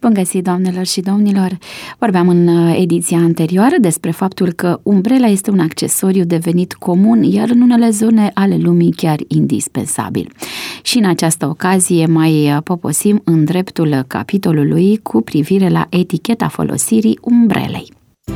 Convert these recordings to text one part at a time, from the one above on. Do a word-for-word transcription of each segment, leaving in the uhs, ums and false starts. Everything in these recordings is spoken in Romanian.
Bun găsit, doamnelor și domnilor! Vorbeam în ediția anterioară despre faptul că umbrela este un accesoriu devenit comun, iar în unele zone ale lumii chiar indispensabil. Și în această ocazie mai poposim în dreptul capitolului cu privire la eticheta folosirii umbrelei.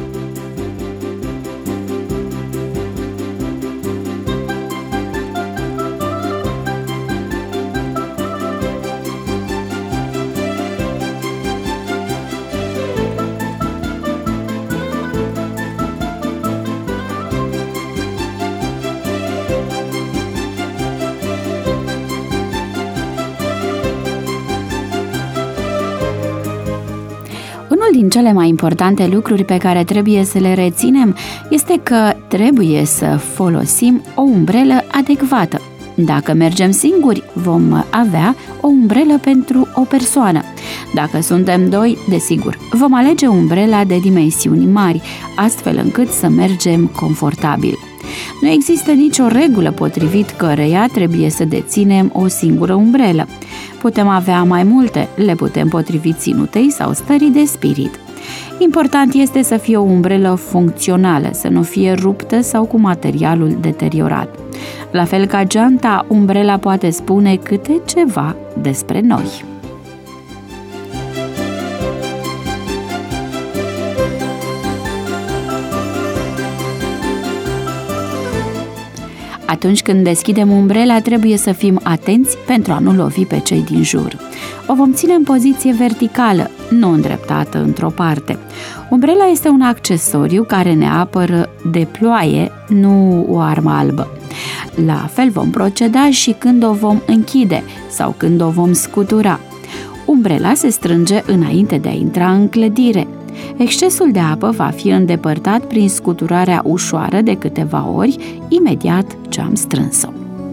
Unul din cele mai importante lucruri pe care trebuie să le reținem este că trebuie să folosim o umbrelă adecvată. Dacă mergem singuri, vom avea o umbrelă pentru o persoană. Dacă suntem doi, desigur, vom alege umbrela de dimensiuni mari, astfel încât să mergem confortabil. Nu există nicio regulă potrivit căreia trebuie să deținem o singură umbrelă. Putem avea mai multe, le putem potrivi ținutei sau stării de spirit. Important este să fie o umbrelă funcțională, să nu fie ruptă sau cu materialul deteriorat. La fel ca geanta, umbrela poate spune câte ceva despre noi. Atunci când deschidem umbrela, trebuie să fim atenți pentru a nu lovi pe cei din jur. O vom ține în poziție verticală, nu îndreptată într-o parte. Umbrela este un accesoriu care ne apără de ploaie, nu o armă albă. La fel vom proceda și când o vom închide sau când o vom scutura. Umbrela se strânge înainte de a intra în clădire. Excesul de apă va fi îndepărtat prin scuturarea ușoară de câteva ori, imediat ce am strâns-o.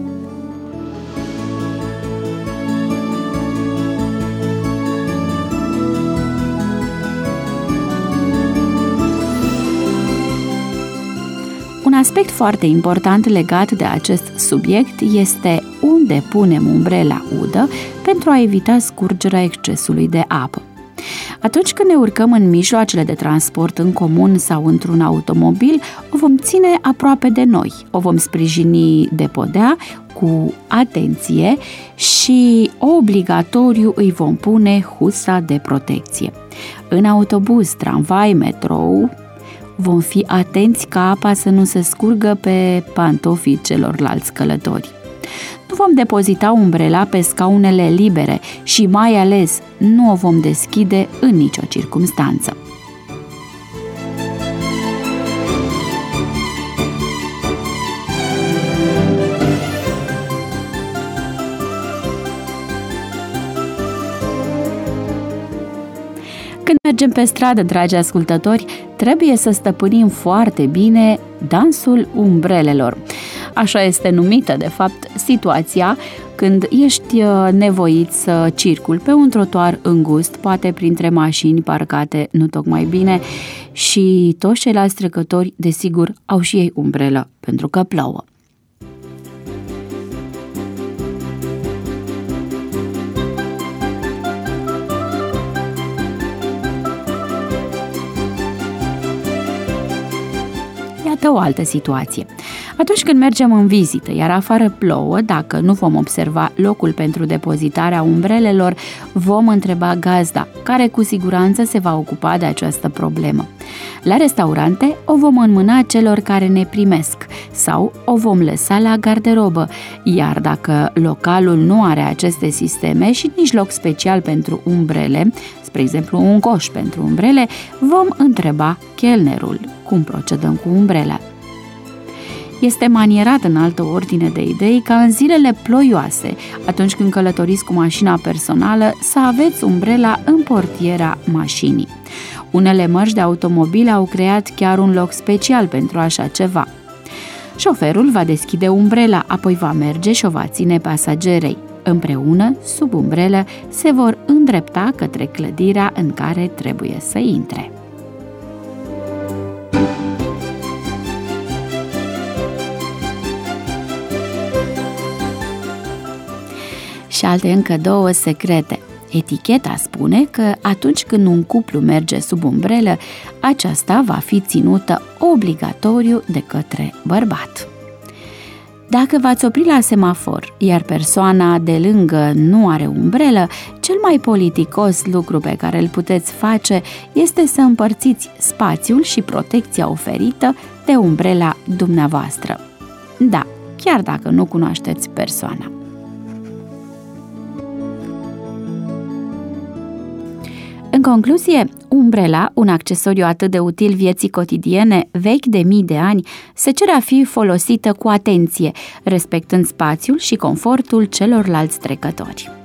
Un aspect foarte important legat de acest subiect este unde punem umbrela udă pentru a evita scurgerea excesului de apă. Atunci când ne urcăm în mijloacele de transport în comun sau într-un automobil, o vom ține aproape de noi, o vom sprijini de podea cu atenție și obligatoriu îi vom pune husa de protecție. În autobuz, tramvai, metrou, vom fi atenți ca apa să nu se scurgă pe pantofii celorlalți călători. Nu vom depozita umbrela pe scaunele libere și mai ales nu o vom deschide în nicio circumstanță. Când mergem pe stradă, dragi ascultători, trebuie să stăpânim foarte bine dansul umbrelelor. Așa este numită, de fapt, situația când ești nevoit să circuli pe un trotuar îngust, poate printre mașini parcate nu tocmai bine, și toți ceilalți trecători, desigur, au și ei umbrelă, pentru că plouă. Iată o altă situație. Atunci când mergem în vizită, iar afară plouă, dacă nu vom observa locul pentru depozitarea umbrelelor, vom întreba gazda, care cu siguranță se va ocupa de această problemă. La restaurante o vom înmâna celor care ne primesc sau o vom lăsa la garderobă, iar dacă localul nu are aceste sisteme și nici loc special pentru umbrele, spre exemplu un coș pentru umbrele, vom întreba chelnerul cum procedăm cu umbrela. Este manierat în altă ordine de idei ca în zilele ploioase, atunci când călătoriți cu mașina personală, să aveți umbrela în portiera mașinii. Unele mărci de automobile au creat chiar un loc special pentru așa ceva. Șoferul va deschide umbrela, apoi va merge și o va ține pasagerei. Împreună, sub umbrelă, se vor îndrepta către clădirea în care trebuie să intre. Și alte încă două secrete. Eticheta spune că atunci când un cuplu merge sub umbrelă, aceasta va fi ținută obligatoriu de către bărbat. Dacă v-ați opri la semafor, iar persoana de lângă nu are umbrelă, cel mai politicos lucru pe care îl puteți face este să împărțiți spațiul și protecția oferită de umbrela dumneavoastră. Da, chiar dacă nu cunoașteți persoana. În concluzie, umbrela, un accesoriu atât de util vieții cotidiene, vechi de mii de ani, se cere a fi folosită cu atenție, respectând spațiul și confortul celorlalți trecători.